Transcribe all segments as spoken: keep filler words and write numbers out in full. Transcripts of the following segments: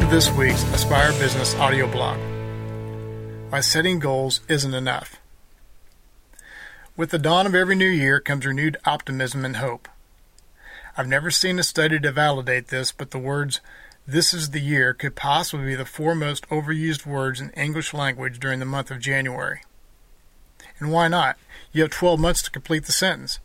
to this week's Aspire Business audio blog. Why setting goals isn't enough. With the dawn of every new year comes renewed optimism and hope. I've never seen a study to validate this, but the words, "this is the year," could possibly be the four most overused words in English language during the month of January. And why not? You have twelve months to complete the sentence.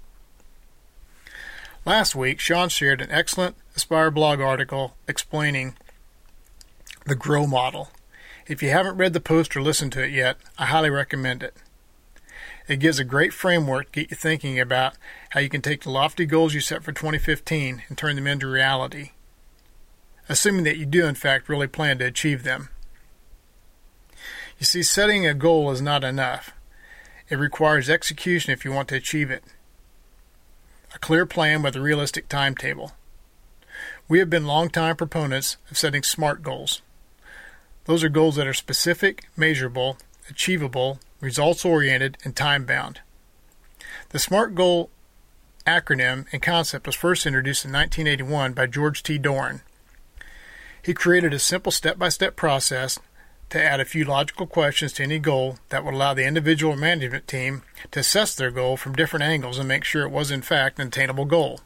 Last week, Sean shared an excellent Aspire blog article explaining the GROW model. If you haven't read the post or listened to it yet, I highly recommend it. It gives a great framework to get you thinking about how you can take the lofty goals you set for twenty fifteen and turn them into reality, assuming that you do in fact really plan to achieve them. You see, setting a goal is not enough. It requires execution if you want to achieve it. A clear plan with a realistic timetable. We have been longtime proponents of setting SMART goals. Those are goals that are specific, measurable, achievable, results-oriented, and time-bound. The SMART goal acronym and concept was first introduced in nineteen eighty-one by George T. Doran. He created a simple step-by-step process to add a few logical questions to any goal that would allow the individual or management team to assess their goal from different angles and make sure it was in fact an attainable goal.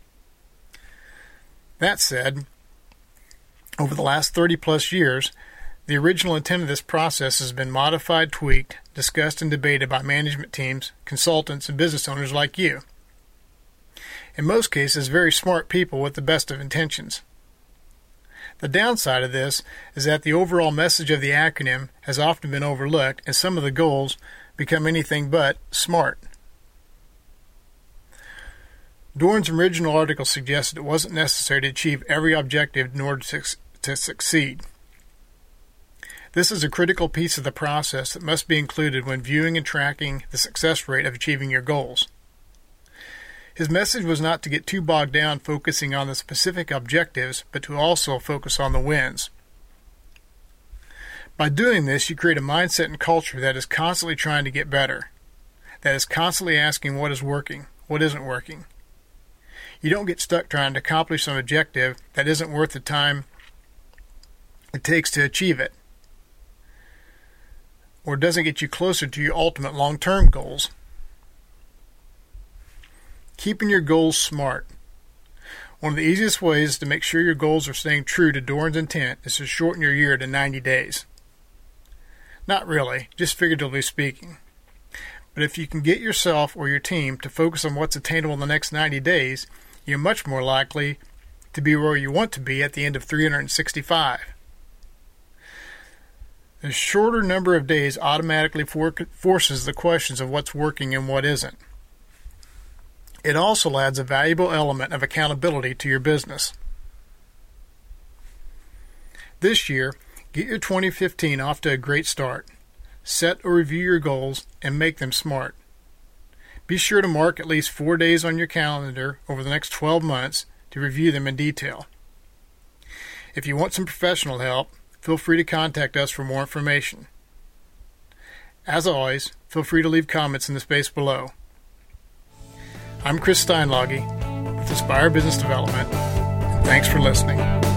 That said, over the last thirty plus years, the original intent of this process has been modified, tweaked, discussed, and debated by management teams, consultants, and business owners like you. In most cases, very smart people with the best of intentions. The downside of this is that the overall message of the acronym has often been overlooked, and some of the goals become anything but SMART. Doran's original article suggested it wasn't necessary to achieve every objective in order to, to succeed. This is a critical piece of the process that must be included when viewing and tracking the success rate of achieving your goals. His message was not to get too bogged down focusing on the specific objectives, but to also focus on the wins. By doing this, you create a mindset and culture that is constantly trying to get better, that is constantly asking what is working, what isn't working. You don't get stuck trying to accomplish some objective that isn't worth the time it takes to achieve it, or doesn't get you closer to your ultimate long-term goals. Keeping your goals SMART. One of the easiest ways to make sure your goals are staying true to Doran's intent is to shorten your year to ninety days. Not really, just figuratively speaking. But if you can get yourself or your team to focus on what's attainable in the next ninety days, you're much more likely to be where you want to be at the end of three hundred sixty-five. The shorter number of days automatically for- forces the questions of what's working and what isn't. It also adds a valuable element of accountability to your business. This year, get your twenty fifteen off to a great start. Set or review your goals and make them SMART. Be sure to mark at least four days on your calendar over the next twelve months to review them in detail. If you want some professional help, feel free to contact us for more information. As always, feel free to leave comments in the space below. I'm Chris Steinlage with Aspire Business Development, and thanks for listening.